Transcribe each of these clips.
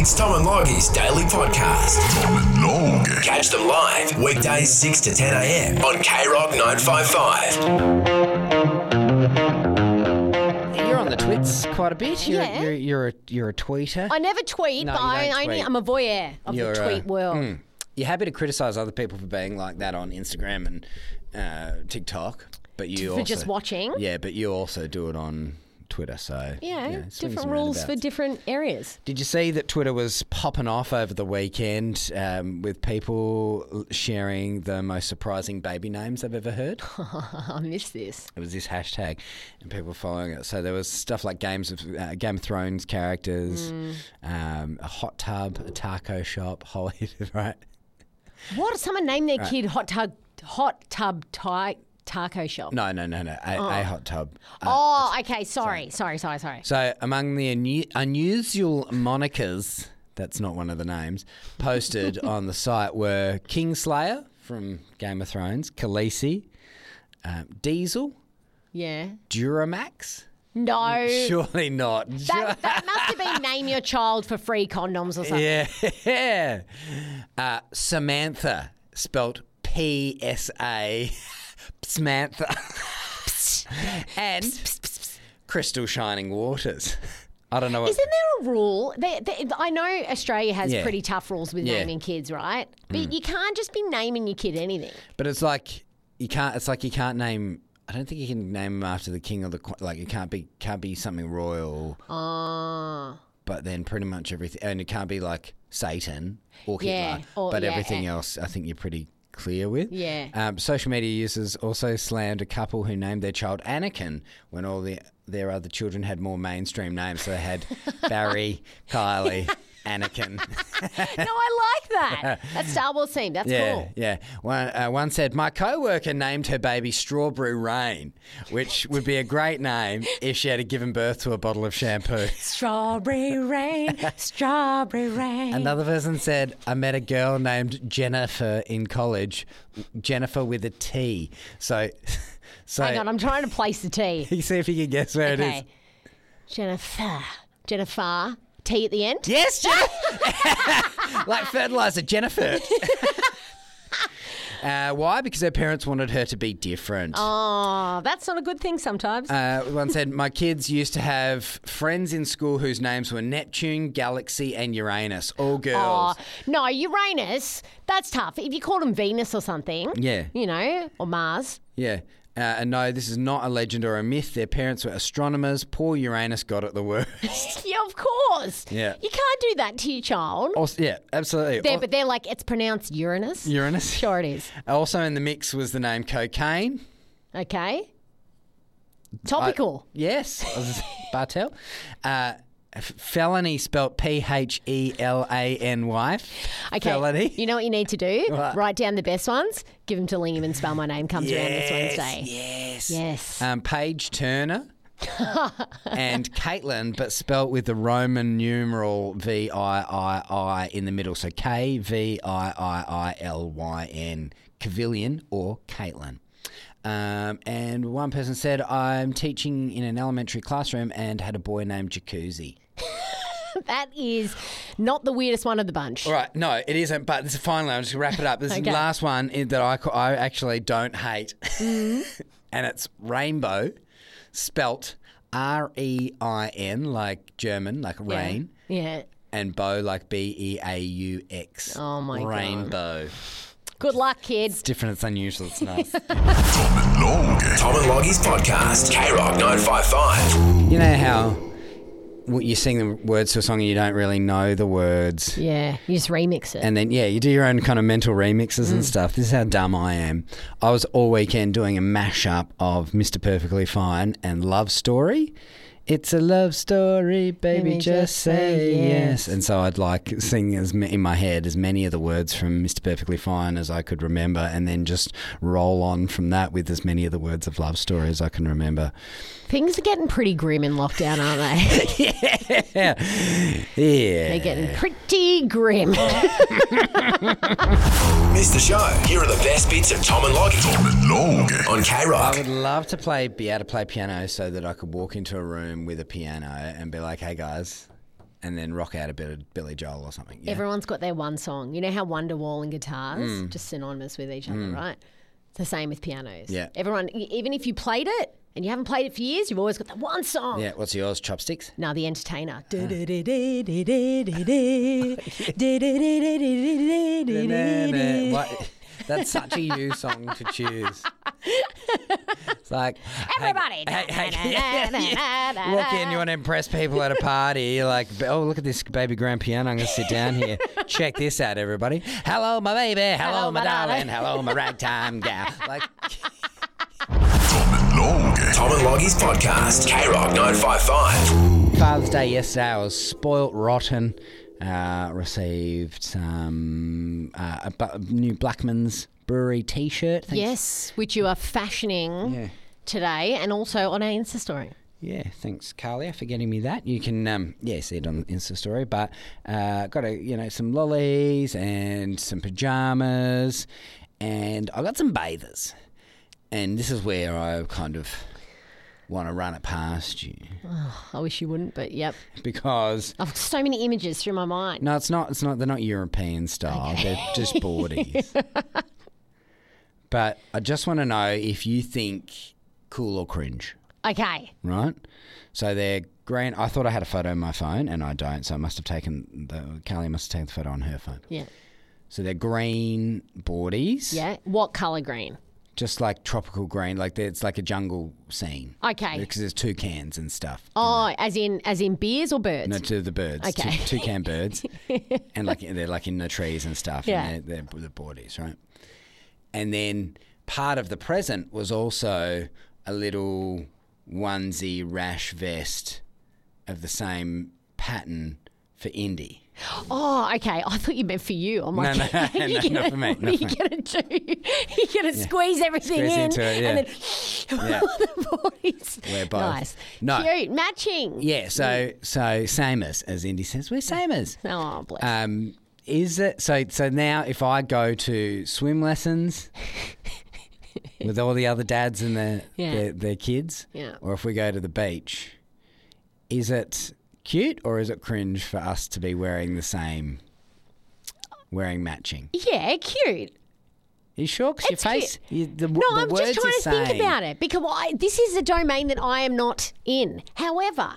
It's Tom and Loggie's daily podcast. Tom and Log. Catch them live weekdays 6 to 10 a.m. on K-Rock 955. You're on the twits quite a bit. You're a tweeter. I never tweet, No, but you don't tweet. I'm a voyeur of the tweet world. You're happy to criticise other people for being like that on Instagram and TikTok, but you For just watching? Yeah, but you also do it on Twitter. So swings different and rules for roundabouts. different areas. Did you see that Twitter was popping off over the weekend with people sharing the most surprising baby names they've ever heard? I missed this. It was this hashtag and people following it. So there was stuff like Game of Thrones characters, a hot tub, a taco shop, whole heap of, right? What? Someone named their kid Hot Tub Taco Shop. No. A hot tub. Okay. Sorry. So among the unusual monikers, that's not one of the names, posted on the site were Kingslayer from Game of Thrones, Khaleesi, Diesel, Yeah. Duramax. No. Surely not. That must have been name your child for free condoms or something. Yeah. Samantha, spelt P-S-A, Samantha. And Crystal Shining Waters. I don't know what... Isn't there a rule? I know Australia has Yeah. pretty tough rules with Yeah. naming kids, right? But you can't just be naming your kid anything. But it's like you can't name... I don't think you can name them after the king or the queen. Like it can't be something royal. But then pretty much everything, and it can't be like Satan or Hitler. But everything else, I think you're pretty clear with. Yeah. Social media users also slammed a couple who named their child Anakin when all their other children had more mainstream names. So they had Barry, Kylie, Anakin. No, I like that. That's Star Wars theme. That's cool. Yeah. One said, my co-worker named her baby Strawberry Rain, which would be a great name if she had given birth to a bottle of shampoo. Strawberry rain, strawberry rain. Another person said, I met a girl named Jennifer in college, Jennifer with a T. So Hang on, I'm trying to place the T. you see if you can guess where it is. Jennifer, T at the end? Yes, Jennifer. Like fertilizer, Jennifer. Why? Because her parents wanted her to be different. Oh, that's not a good thing sometimes. One said, my kids used to have friends in school whose names were Neptune, Galaxy and Uranus, all girls. No, Uranus, that's tough. If you called them Venus or something, Yeah. or Mars. Yeah. And no, this is not a legend or a myth. Their parents were astronomers. Poor Uranus got it the worst. Yeah, of course. Yeah. You can't do that to your child. Also, yeah, absolutely. But they're like, it's pronounced Uranus. Uranus. Sure it is. Also in the mix was the name cocaine. Okay. Topical. Yes, Bartel. Felony spelt P-H-E-L-A-N-Y. Okay. Felony. You know what you need to do? What? Write down the best ones. Give them to Lingham and Spell My Name comes around this Wednesday. Yes. Yes. Paige Turner and Caitlin, but spelt with the Roman numeral V-I-I-I in the middle. So K-V-I-I-I-L-Y-N. Cavillion or Caitlin. And one person said, I'm teaching in an elementary classroom and had a boy named Jacuzzi. That is not the weirdest one of the bunch. All right, no, it isn't, but this is finally, I'm just going to wrap it up. This is the Okay. last one that I actually don't hate. And it's rainbow, spelt R-E-I-N, like German, like rain, Yeah. and bow, like B-E-A-U-X. Oh, my God. Rainbow. Good luck, kids. It's different, it's unusual, it's nice. Tom and Log. Tom and Loggie's podcast. K-Rock 955. You know how you sing the words to a song and you don't really know the words? Yeah. You just remix it. And then, you do your own kind of mental remixes and stuff. This is how dumb I am. I was all weekend doing a mashup of Mr. Perfectly Fine and Love Story. It's a love story, baby, just say yes. And so I'd sing in my head as many of the words from Mr. Perfectly Fine as I could remember, and then just roll on from that with as many of the words of Love Story as I can remember. Things are getting pretty grim in lockdown, aren't they? Yeah. They're getting pretty grim. Missed the show? Here are the best bits of Tom and Loggie Tom and Log. on I K-Rock. would love to be able to play piano so that I could walk into a room with a piano and be like, hey guys, and then rock out a bit of Billy Joel or something. Yeah. Everyone's got their one song. You know how Wonderwall and guitars just synonymous with each other, right? It's the same with pianos. Yeah. Everyone, even if you played it and you haven't played it for years, you've always got that one song. Yeah, what's yours? Chopsticks? No, The Entertainer. What? That's such a you song to choose. It's like Everybody. Walk in, you want to impress people at a party. You're like, oh, look at this baby grand piano. I'm going to sit down here. Check this out, everybody. Hello, my baby. Hello, my darling. Hello, my ragtime gal. Like, Tom and Loggy's podcast. K-Rock 955. Father's Day yesterday, I was spoilt rotten. Received some new Blackman's Brewery T-shirt. Thanks. Yes, which you are fashioning today and also on our Insta story. Yeah, thanks, Carlia, for getting me that. You can, see it on the Insta story. But got some lollies and some pajamas, and I got some bathers. And this is where I kind of want to run it past you. Oh, I wish you wouldn't, but yep. Because I've got so many images through my mind. no, it's not. They're not European style. Okay. They're just boardies. But I just want to know if you think cool or cringe. Okay. Right? So they're green. I thought I had a photo on my phone, and I don't. So Carly must have taken the photo on her phone. Yeah. So they're green boardies. Yeah. What colour green? Just like tropical green, like it's like a jungle scene. Okay. Because there's toucans and stuff. Oh, as in beers or birds? No, to the birds. Okay. Toucan birds. And they're like in the trees and stuff. Yeah. And they're the boardies, right? And then part of the present was also a little onesie rash vest of the same pattern for Indy. Oh, okay. I thought you meant for you. I'm like, No, not for me. What are you going to do? You're going to squeeze everything Squeeze in into it, yeah. and then Yeah. the boys. We're both. Nice. No. Cute. Matching. Yeah, so same as Indy says, we're same as. Oh, bless. Is it so now if I go to swim lessons with all the other dads and their kids, or if we go to the beach, is it cute or is it cringe for us to be wearing matching? Yeah, cute. Are you sure? Because your face, I'm just trying to think about it because this is a domain that I am not in. However,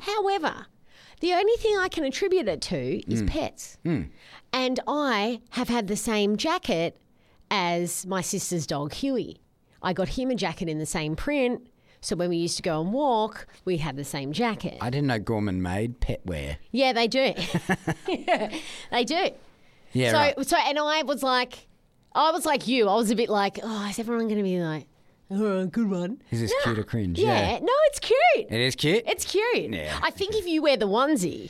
the only thing I can attribute it to is pets. And I have had the same jacket as my sister's dog, Huey. I got him a jacket in the same print. So when we used to go and walk, we had the same jacket. I didn't know Gorman made pet wear. Yeah, they do. They do. Yeah, right. So, and I was like you. I was a bit like, oh, is everyone going to be like, oh, good one? Is this cute or cringe? Yeah. No, it's cute. It is cute? It's cute. Yeah. I think if you wear the onesie,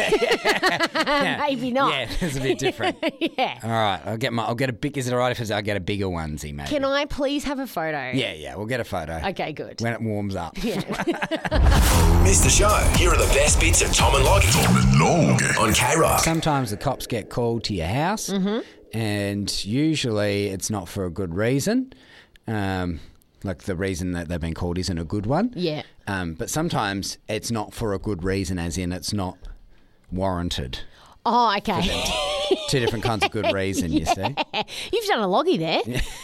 maybe not. Yeah, it's a bit different. Yeah. All right, I'll get a big. Is it all right if I get a bigger onesie, maybe? Can I please have a photo? Yeah, we'll get a photo. Okay, good. When it warms up. Yeah. Missed the show? Here are the best bits of Tom and Loggy Tom and Loggy. on K-Rock. Sometimes the cops get called to your house, and usually it's not for a good reason. Like the reason that they've been called isn't a good one. Yeah. But sometimes it's not for a good reason, as in it's not warranted. Oh, okay. Two different kinds of good reason, you see. You've done a loggy there.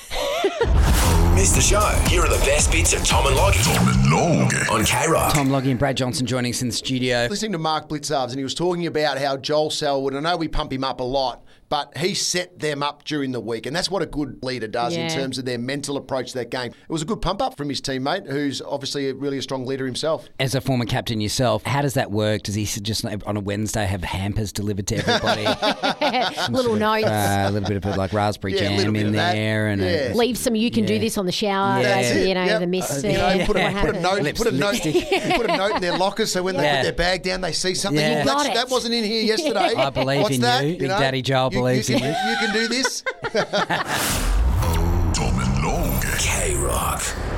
Missed the show? Here are the best bits of Tom and Loggy Tom and Loggy. on K-Rock. Tom Loggy and Brad Johnson joining us in the studio. Listening to Mark Blitzarves, and he was talking about how Joel Selwood, I know we pump him up a lot, but he set them up during the week, and that's what a good leader does in terms of their mental approach to that game. It was a good pump up from his teammate, who's obviously really a strong leader himself. As a former captain yourself, how does that work? Does he just on a Wednesday have hampers delivered to everybody? Little notes. A little bit of like raraspberry Yeah, a jam little bit in of that. there, and Yeah. Leave some. You can do this on the shower. Yeah. The mist. Put a note. Lips- Put a note in their locker, so when they Yeah. put their bag down, they see something. Yeah. "Oh, You got it." that wasn't in here yesterday. I believe What's in that? you. Big Daddy Joel believes in you. You can do this. Tom and Loggy. K-Rock.